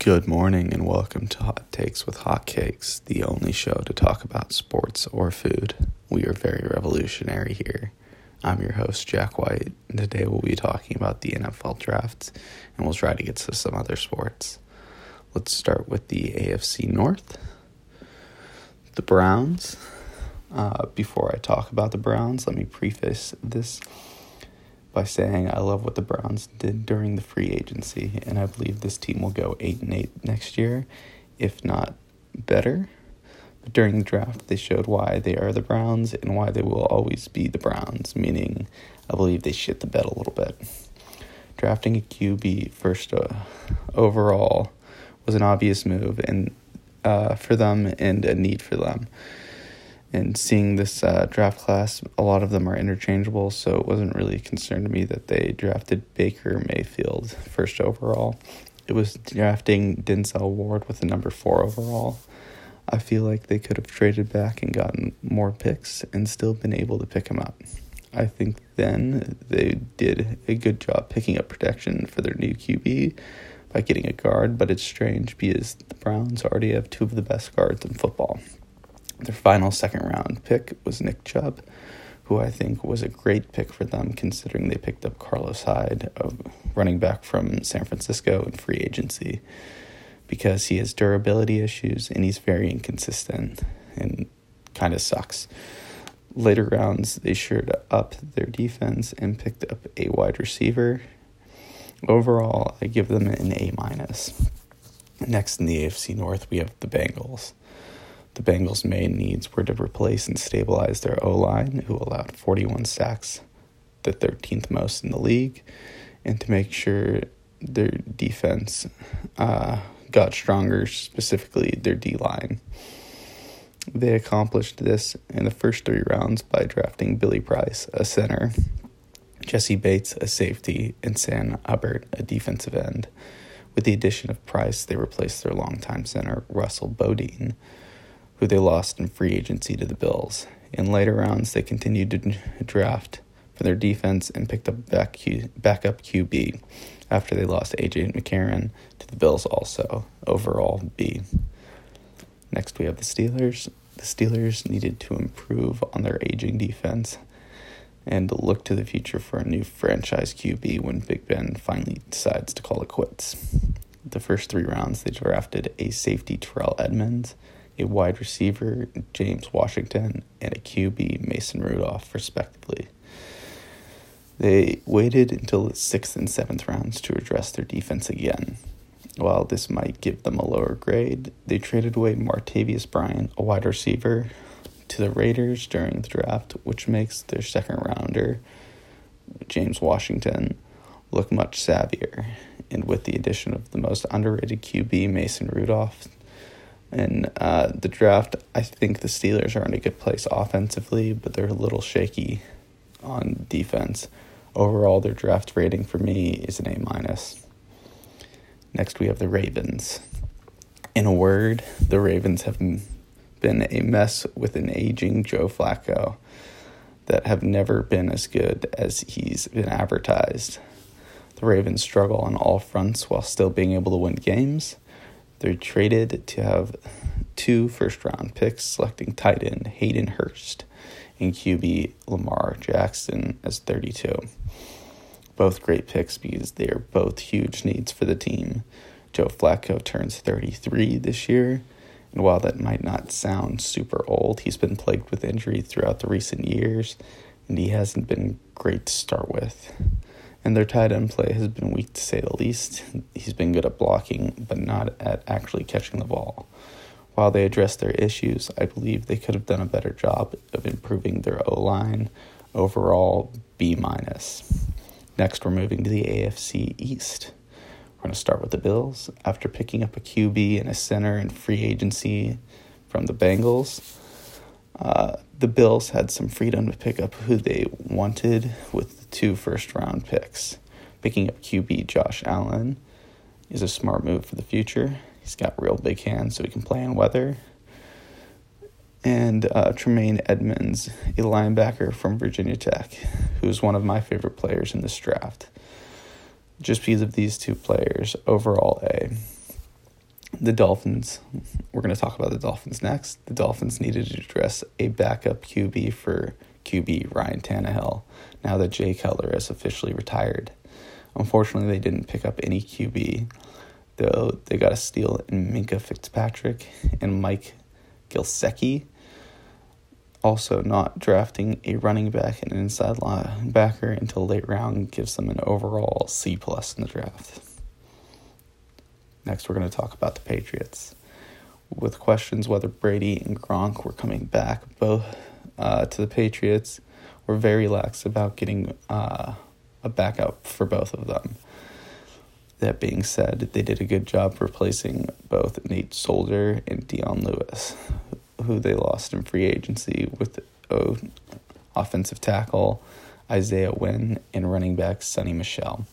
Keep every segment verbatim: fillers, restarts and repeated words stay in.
Good morning and welcome to Hot Takes with Hot Cakes, the only show to talk about sports or food. We are very revolutionary here. I'm your host, Jack White, and today we'll be talking about the N F L draft, and we'll try to get to some other sports. Let's start with the A F C North. The Browns. Uh, before I talk about the Browns, let me preface this by saying I love what the Browns did during the free agency, and I believe this team will go eight and eight next year, if not better. But during the draft, they showed why they are the Browns and why they will always be the Browns, meaning I believe they shit the bed a little bit. Drafting a Q B first uh, overall was an obvious move and uh, for them and a need for them. And seeing this uh, draft class, a lot of them are interchangeable, so it wasn't really a concern to me that they drafted Baker Mayfield first overall. It was drafting Denzel Ward with the number four overall. I feel like they could have traded back and gotten more picks and still been able to pick him up. I think then they did a good job picking up protection for their new Q B by getting a guard, but it's strange because the Browns already have two of the best guards in football. Their final second-round pick was Nick Chubb, who I think was a great pick for them considering they picked up Carlos Hyde, a running back from San Francisco in free agency, because he has durability issues and he's very inconsistent and kind of sucks. Later rounds, they shored up their defense and picked up a wide receiver. Overall, I give them an A minus. Next in the A F C North, we have the Bengals. The Bengals' main needs were to replace and stabilize their O-line, who allowed forty-one sacks, the thirteenth most in the league, and to make sure their defense uh, got stronger, specifically their D-line. They accomplished this in the first three rounds by drafting Billy Price, a center, Jesse Bates, a safety, and Sam Hubbard, a defensive end. With the addition of Price, they replaced their longtime center, Russell Bodine, who they lost in free agency to the Bills. In later rounds, they continued to draft for their defense and picked up back Q, backup Q B after they lost A J McCarron to the Bills also, overall B. Next, we have the Steelers. The Steelers needed to improve on their aging defense and look to the future for a new franchise Q B when Big Ben finally decides to call it quits. The first three rounds, they drafted a safety, Terrell Edmonds, a wide receiver, James Washington, and a Q B, Mason Rudolph, respectively. They waited until the sixth and seventh rounds to address their defense again. While this might give them a lower grade, they traded away Martavius Bryant, a wide receiver, to the Raiders during the draft, which makes their second rounder, James Washington, look much savvier. And with the addition of the most underrated Q B, Mason Rudolph, in uh, the draft, I think the Steelers are in a good place offensively, but they're a little shaky on defense. Overall, their draft rating for me is an A minus. Next, we have the Ravens. In a word, the Ravens have been a mess with an aging Joe Flacco that have never been as good as he's been advertised. The Ravens struggle on all fronts while still being able to win games. They're traded to have two first-round picks, selecting tight end Hayden Hurst and Q B Lamar Jackson as thirty-two. Both great picks because they are both huge needs for the team. Joe Flacco turns thirty-three this year, and while that might not sound super old, he's been plagued with injury throughout the recent years, and he hasn't been great to start with. And their tight end play has been weak to say the least. He's been good at blocking, but not at actually catching the ball. While they addressed their issues, I believe they could have done a better job of improving their O-line. Overall, B minus. Next, we're moving to the A F C East. We're going to start with the Bills. After picking up a Q B and a center in free agency from the Bengals, uh, the Bills had some freedom to pick up who they wanted with the two first-round picks. Picking up Q B Josh Allen is a smart move for the future. He's got real big hands, so he can play in weather. And uh, Tremaine Edmonds, a linebacker from Virginia Tech, who's one of my favorite players in this draft. Just because of these two players, overall A. The Dolphins, we're going to talk about the Dolphins next. The Dolphins needed to address a backup Q B for Q B Ryan Tannehill, now that Jay Cutler has officially retired. Unfortunately, they didn't pick up any Q B, though they got a steal in Minkah Fitzpatrick and Mike Gesicki. Also, not drafting a running back and an inside linebacker until late round gives them an overall C plus in the draft. Next, we're going to talk about the Patriots. With questions whether Brady and Gronk were coming back both uh, to the Patriots, were very lax about getting uh, a backup for both of them. That being said, they did a good job replacing both Nate Solder and Dion Lewis, who they lost in free agency, with oh, offensive tackle Isaiah Wynn and running back Sonny Michel.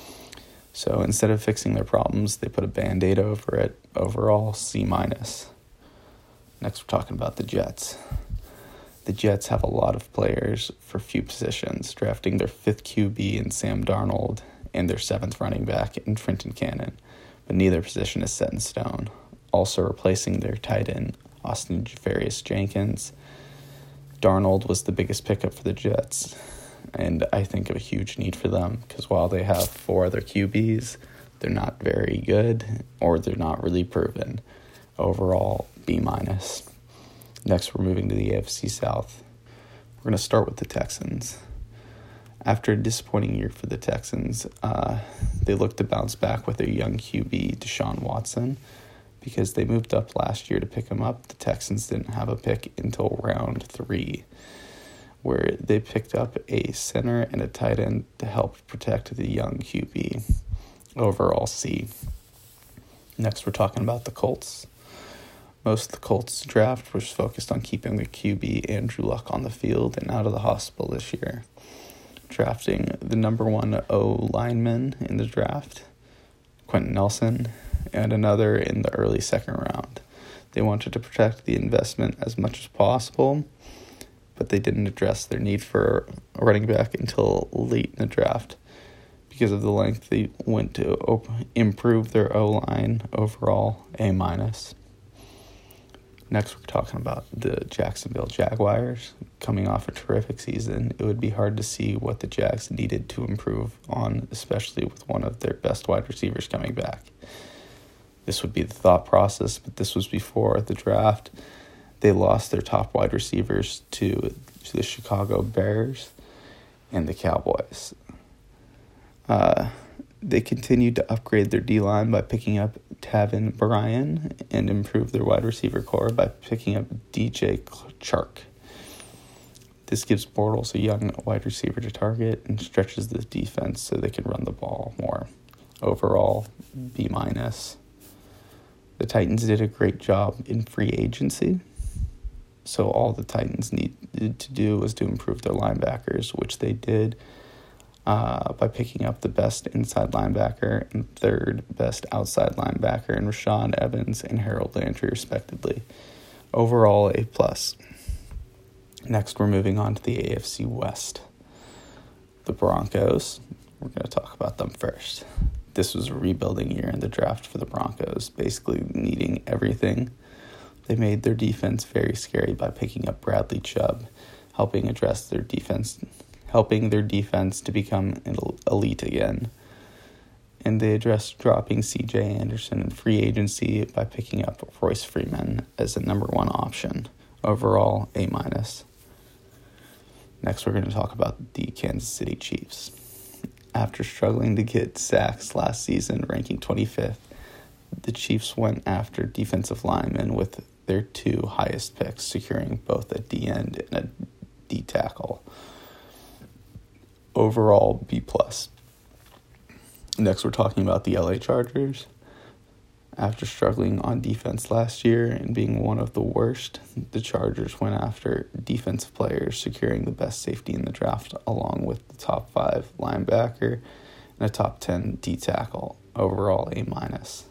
So instead of fixing their problems, they put a Band-Aid over it. Overall, C minus. Next, we're talking about the Jets. The Jets have a lot of players for few positions, drafting their fifth Q B in Sam Darnold and their seventh running back in Trenton Cannon, but neither position is set in stone. Also replacing their tight end, Austin Javarius Jenkins. Darnold was the biggest pickup for the Jets, and I think of a huge need for them, because while they have four other Q Bs, they're not very good, or they're not really proven. Overall, B minus. Next, we're moving to the A F C South. We're going to start with the Texans. After a disappointing year for the Texans, uh, they look to bounce back with their young Q B, Deshaun Watson. Because they moved up last year to pick him up, the Texans didn't have a pick until round three, where they picked up a center and a tight end to help protect the young Q B. Overall, C. Next, we're talking about the Colts. Most of the Colts draft was focused on keeping their Q B, Andrew Luck, on the field and out of the hospital this year, drafting the number one O lineman in the draft, Quentin Nelson, and another in the early second round. They wanted to protect the investment as much as possible, but they didn't address their need for a running back until late in the draft. Because of the length they went to op- improve their O-line. Overall, A minus. Next, we're talking about the Jacksonville Jaguars. Coming off a terrific season, it would be hard to see what the Jags needed to improve on, especially with one of their best wide receivers coming back. This would be the thought process, but this was before the draft. They lost their top wide receivers to, to the Chicago Bears and the Cowboys. Uh, they continued to upgrade their D-line by picking up Taven Bryan and improve their wide receiver core by picking up D J Chark. This gives Bortles a young wide receiver to target and stretches the defense so they can run the ball more. Overall, B minus. The Titans did a great job in free agency, so all the Titans needed to do was to improve their linebackers, which they did uh, by picking up the best inside linebacker and third best outside linebacker in Rashaan Evans and Harold Landry, respectively. Overall, A plus. Next, we're moving on to the A F C West. The Broncos, we're going to talk about them first. This was a rebuilding year in the draft for the Broncos, basically needing everything. They made their defense very scary by picking up Bradley Chubb, helping address their defense, helping their defense to become elite again. And they addressed dropping C J Anderson in free agency by picking up Royce Freeman as the number one option. Overall, A minus. Next, we're going to talk about the Kansas City Chiefs. After struggling to get sacks last season, ranking twenty-fifth, the Chiefs went after defensive linemen with their two highest picks, securing both a D-end and a D-tackle. Overall, B plus. Next, we're talking about the L A Chargers. After struggling on defense last year and being one of the worst, the Chargers went after defensive players, securing the best safety in the draft, along with the top five linebacker and a top ten D-tackle. Overall, A minus.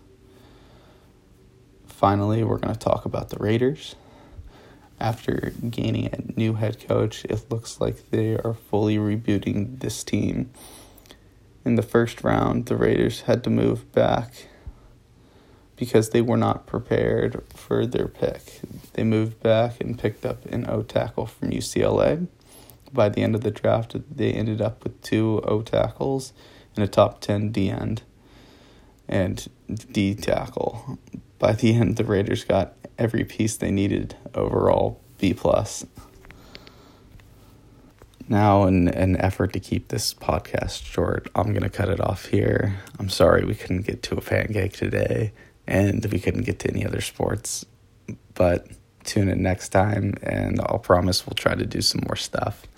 Finally, we're going to talk about the Raiders. After gaining a new head coach, it looks like they are fully rebooting this team. In the first round, the Raiders had to move back because they were not prepared for their pick. They moved back and picked up an O-tackle from U C L A. By the end of the draft, they ended up with two O-tackles and a top ten D-end and D-tackle. By the end, the Raiders got every piece they needed, overall B plus. Now, in an effort to keep this podcast short, I'm going to cut it off here. I'm sorry we couldn't get to a pancake today, and we couldn't get to any other sports. But tune in next time, and I'll promise we'll try to do some more stuff.